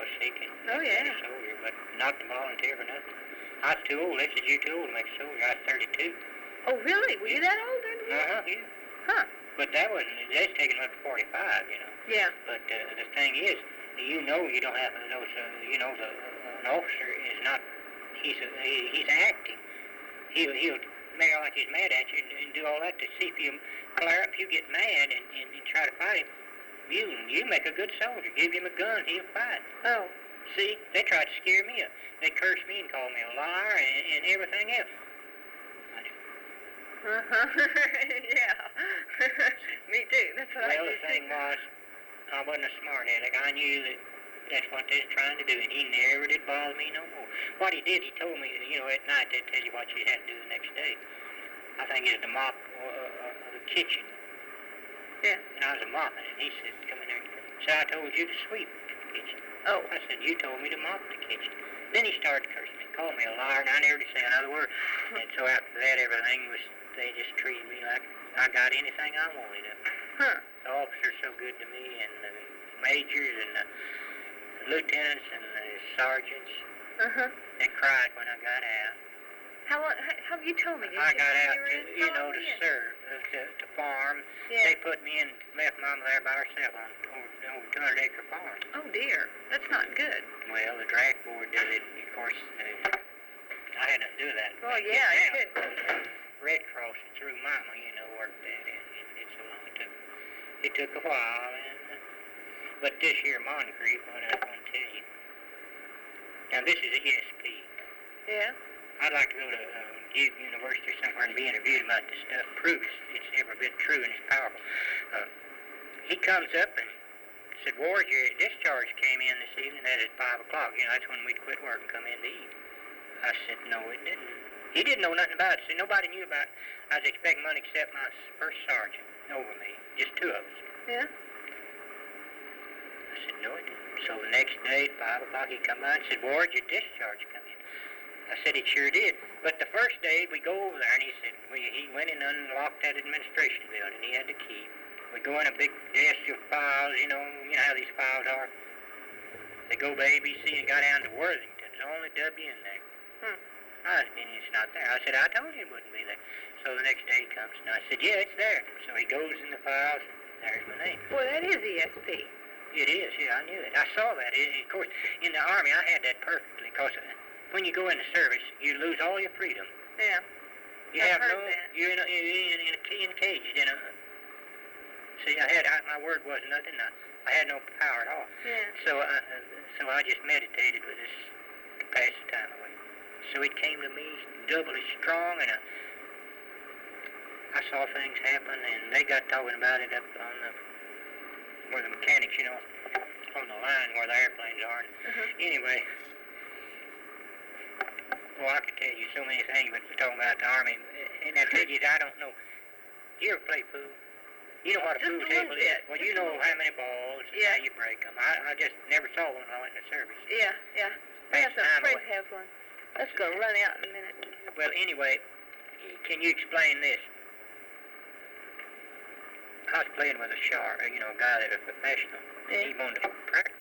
was sick and Oh, yeah. a soldier, but not to volunteer for nothing. I was too old. They said you too old to make a soldier. I was 32. Oh, really? Were you that old then? Yeah. Huh. But that wasn't. That's taking up to 45, you know. Yeah. But the thing is, you don't have those. An officer is not. He's acting. He'll make out like he's mad at you and do all that to see if you flare up. You get mad and try to fight him. You make a good soldier. Give him a gun, he'll fight. Oh. See, they tried to scare me up. They cursed me and called me a liar and everything else. Yeah. Me too. That's what I did. Well, the thing was, I wasn't a smart aleck. I knew that's what they was trying to do, and he never did bother me no more. What he did, he told me, at night they'd tell you what you had to do the next day. I think it was to mop the kitchen. Yeah. And I was a mopping, and he said, come in there. So I told you to sweep the kitchen. Oh. I said, you told me to mop the kitchen. Then he started cursing me, called me a liar, and I never did say another word. And so after that, they just treated me like I got anything I wanted. Huh. The officers so good to me, and the majors, and the lieutenants, and the sergeants. Uh-huh. They cried when I got out. How you told me? I got out to serve, to farm. Yeah. They put me in, left Mama there by herself on over 200-acre farm. Oh, dear. That's not good. Well, the draft board did it. Of course, I had nothing to do with that. Oh, yeah, you couldn't. Red Cross through Mama, worked that in. It's so long. It took a while, but this here Moncrief, what I was going to tell you. Now, this is ESP. Yeah. I'd like to go to Duke University or somewhere and be interviewed about this stuff. Proves it's every bit true and it's powerful. He comes up and said, Ward, your discharge came in this evening. That at 5 o'clock. That's when we'd quit work and come in to eat. I said, no, it didn't. He didn't know nothing about it. So nobody knew about it. I was expecting money except my first sergeant over me. Just two of us. Yeah. I said, no, it didn't. So the next day at 5 o'clock, he come by and said, Ward, your discharge come in. I said, it sure did. But the first day, we go over there, and he said, he went and unlocked that administration building. He had the key. We go in a big desk of files, you know how these files are. They go to ABC and got down to Worthington. There's only W in there. And it's not there. I said, I told you it wouldn't be there. So the next day he comes, and I said, yeah, it's there. So he goes in the files, and there's my name. Boy, that is ESP. It is, yeah, I knew it. I saw that. Of course, in the Army, I had that perfectly, because when you go into service, you lose all your freedom. Yeah. You're in cages, See, my word wasn't nothing. I had no power at all. Yeah. So I just meditated with this to pass the time away. So it came to me doubly strong, and I saw things happen, and they got talking about it up on where the mechanics, on the line where the airplanes are. Anyway, well, I could tell you so many things, but we're talking about the Army, and I tell you, I don't know. Do you ever play pool? You know what a pool table is? Well, you know how many balls and how you break them. I just never saw one when I went in the service. Yeah. Pass time Fred away. has one. That's going to run out in a minute. Well, anyway, can you explain this? I was playing with a shark, a guy that was a professional. Yeah. He wanted to practice.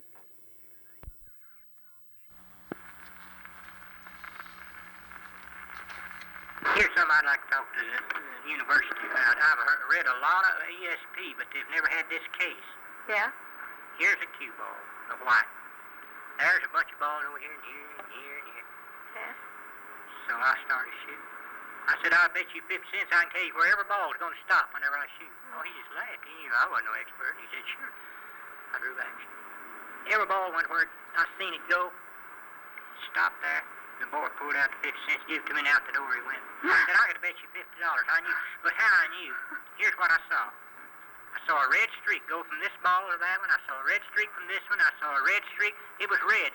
Here's something I'd like to talk to the university about. I've read a lot of ESP, but they've never had this case. Yeah? Here's a cue ball, the white. There's a bunch of balls over here and here and here and here. Yeah? So I started shooting. I said, I'll bet you 50 cents I can tell you where every ball is going to stop whenever I shoot. Oh, he just laughed. He knew I wasn't no expert. He said, sure. I drew back. Every ball went where I seen it go. Stopped there. The boy pulled out the 50 cents, gave it to me, and out the door he went. I said, I got to bet you $50. I knew. But how I knew, here's what I saw. I saw a red streak go from this ball to that one. I saw a red streak from this one. I saw a red streak. It was red.